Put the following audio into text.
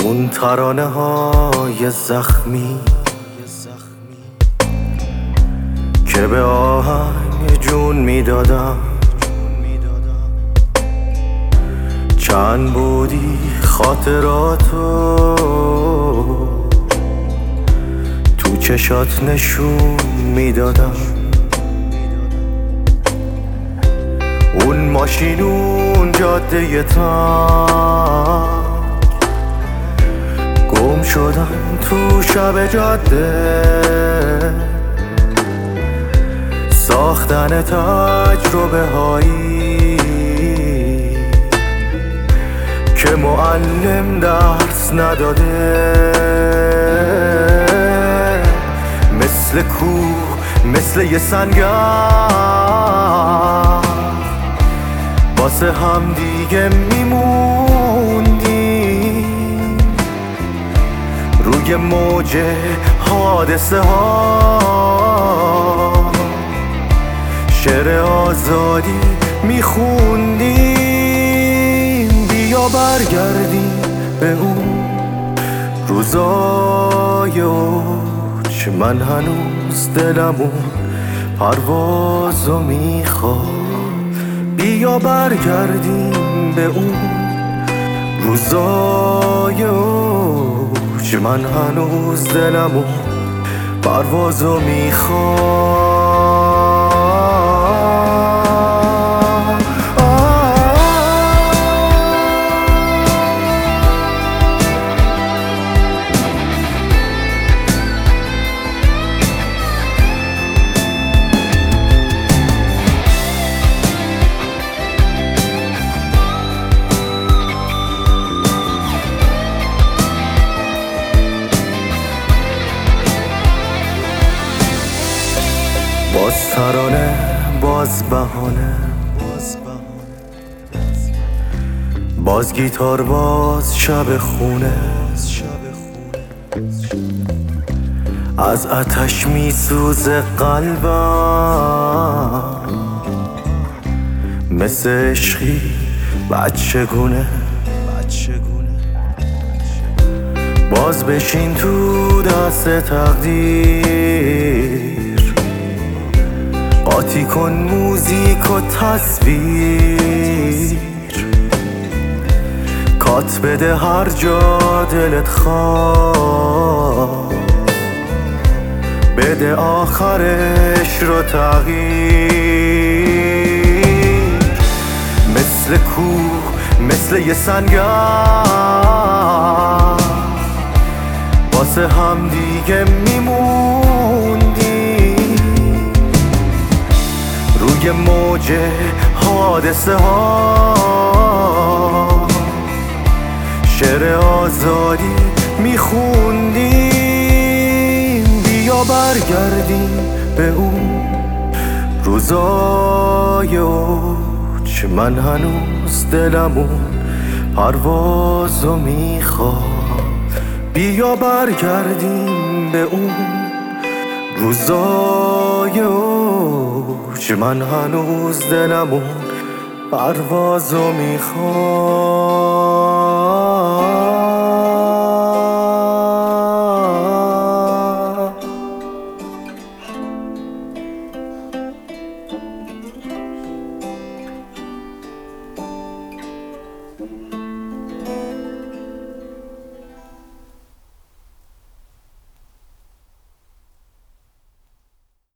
اون ترانه های زخمی که به آهنگ جون میدادم، چند بودی خاطراتو تو چشات نشون میدادم. اون ماشین، اون جاده تنگ، گم شدن تو شب جاده، ساختن تجربه هایی که معلم درس نداده، مثل کوه، مثل یه سنگر، واسه هم دیگه میموندیم روی موج حادثه ها، شعر آزادی میخوندیم. بیا برگردیم به اون روزای اوج، من هنوز دلمون پروازو میخواد. بیا برگردیم به اون روزای اوج، من هنوز دلمون پروازو میخواد. باز ترانه، باز بهانه، باز گیتار، باز شب خونه، از آتش میسوزه قلبم، مثل عشقی بچگونه. باز بشین تو دست تقدیر، قاطی کن موزیک و تصویر، کات بده هر جا دلت خواد، بده آخرش رو تغییر. مثل کوه، مثل یه سنگر، واسه هم دیگه میموندیم روی موج حادثه ها، شعر آزادی میخوندیم. بیا برگردیم به اون روزای اوج، من هنوز دلمون پروازو میخواد. بیا برگردیم به اون روزای اوج، من هنوز دلمون پروازو میخواد.